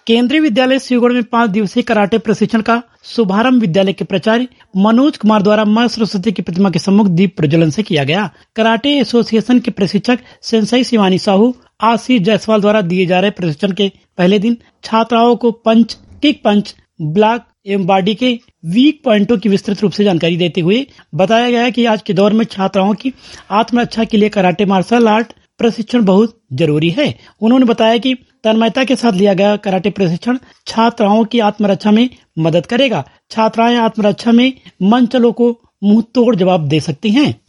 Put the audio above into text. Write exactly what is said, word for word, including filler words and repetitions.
केंद्रीय विद्यालय शिवगढ़ में पाँच दिवसीय कराटे प्रशिक्षण का शुभारंभ विद्यालय के प्राचार्य मनोज कुमार द्वारा मां सरस्वती की प्रतिमा के सम्मुख दीप प्रज्वलन से किया गया। कराटे एसोसिएशन के प्रशिक्षक सेंसई शिवानी साहू, आशीष जायसवाल द्वारा दिए जा रहे प्रशिक्षण के पहले दिन छात्राओं को पंच, किक पंच, ब्लॉक एवं बॉडी के वीक पॉइंटों की विस्तृत रूप से जानकारी देते हुए बताया गया कि आज के दौर में छात्राओं की आत्मरक्षा के लिए कराटे मार्शल आर्ट प्रशिक्षण बहुत जरूरी है। उन्होंने बताया कि तन्मयता के साथ लिया गया कराटे प्रशिक्षण छात्राओं की आत्मरक्षा में मदद करेगा। छात्राएं आत्मरक्षा में मन चलो को मुंह तोड़ जवाब दे सकती हैं।